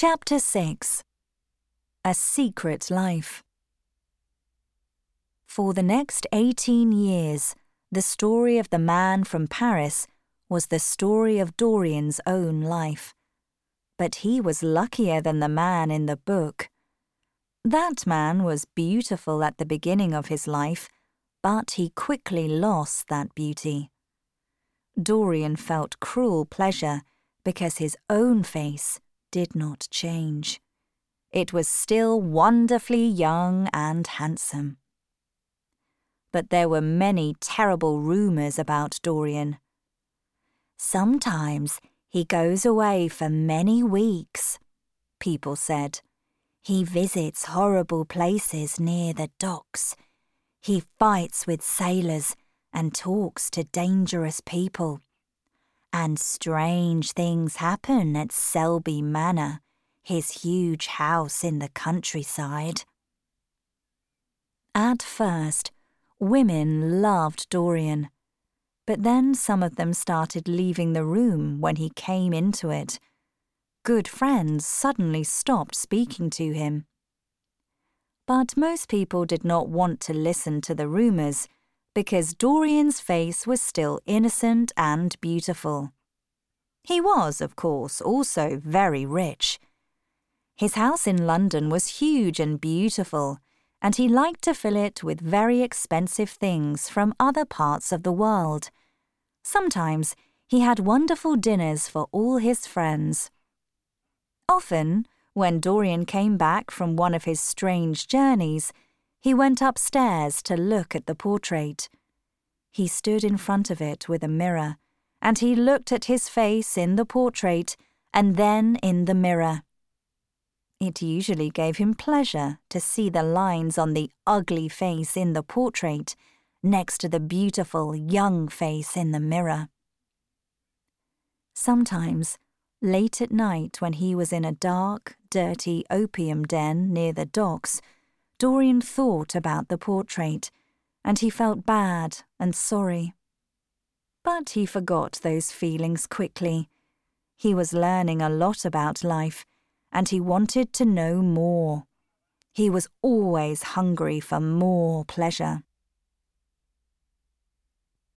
Chapter 6. A Secret Life. For the next 18 years, the story of the man from Paris was the story of Dorian's own life. But he was luckier than the man in the book. That man was beautiful at the beginning of his life, but he quickly lost that beauty. Dorian felt cruel pleasure because his own face did not change. It was still wonderfully young and handsome. But there were many terrible rumors about Dorian. Sometimes he goes away for many weeks, people said. He visits horrible places near the docks. He fights with sailors and talks to dangerous people. And strange things happen at Selby Manor, his huge house in the countryside. At first, women loved Dorian, but then some of them started leaving the room when he came into it. Good friends suddenly stopped speaking to him. But most people did not want to listen to the rumors because Dorian's face was still innocent and beautiful. He was, of course, also very rich. His house in London was huge and beautiful, and he liked to fill it with very expensive things from other parts of the world. Sometimes he had wonderful dinners for all his friends. Often, when Dorian came back from one of his strange journeys, he went upstairs to look at the portrait. He stood in front of it with a mirror, and he looked at his face in the portrait and then in the mirror. It usually gave him pleasure to see the lines on the ugly face in the portrait next to the beautiful young face in the mirror. Sometimes, late at night when he was in a dark, dirty opium den near the docks, Dorian thought about the portrait, and he felt bad and sorry. But he forgot those feelings quickly. He was learning a lot about life, and he wanted to know more. He was always hungry for more pleasure.